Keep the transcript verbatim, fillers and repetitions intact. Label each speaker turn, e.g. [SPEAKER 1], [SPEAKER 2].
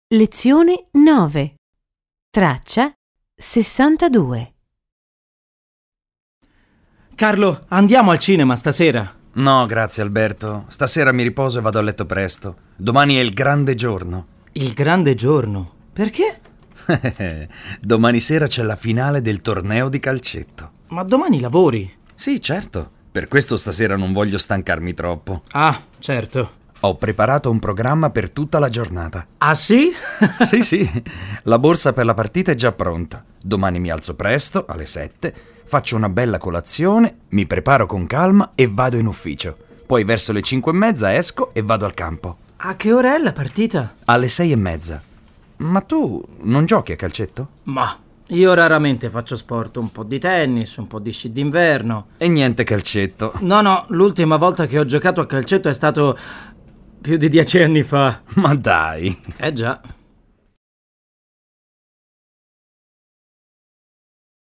[SPEAKER 1] Lezione nove. Traccia sessantadue.
[SPEAKER 2] Carlo, andiamo al cinema stasera.
[SPEAKER 3] No, grazie Alberto. Stasera mi riposo e vado a letto presto. Domani è il grande giorno.
[SPEAKER 2] Il grande giorno? Perché?
[SPEAKER 3] Domani sera c'è la finale del torneo di calcetto.
[SPEAKER 2] Ma domani lavori?
[SPEAKER 3] Sì, certo. Per questo stasera non voglio stancarmi troppo.
[SPEAKER 2] Ah, certo.
[SPEAKER 3] Ho preparato un programma per tutta la giornata.
[SPEAKER 2] Ah, sì?
[SPEAKER 3] Sì, sì. La borsa per la partita è già pronta. Domani mi alzo presto, alle sette, faccio una bella colazione, mi preparo con calma e vado in ufficio. Poi verso le cinque e mezza esco e vado al campo.
[SPEAKER 2] A che ora è la partita?
[SPEAKER 3] Alle sei e mezza. Ma tu non giochi a calcetto?
[SPEAKER 2] Ma io raramente faccio sport, un po' di tennis, un po' di sci d'inverno.
[SPEAKER 3] E niente calcetto.
[SPEAKER 2] No, no, l'ultima volta che ho giocato a calcetto è stato più di dieci anni fa.
[SPEAKER 3] Ma dai.
[SPEAKER 2] Eh già.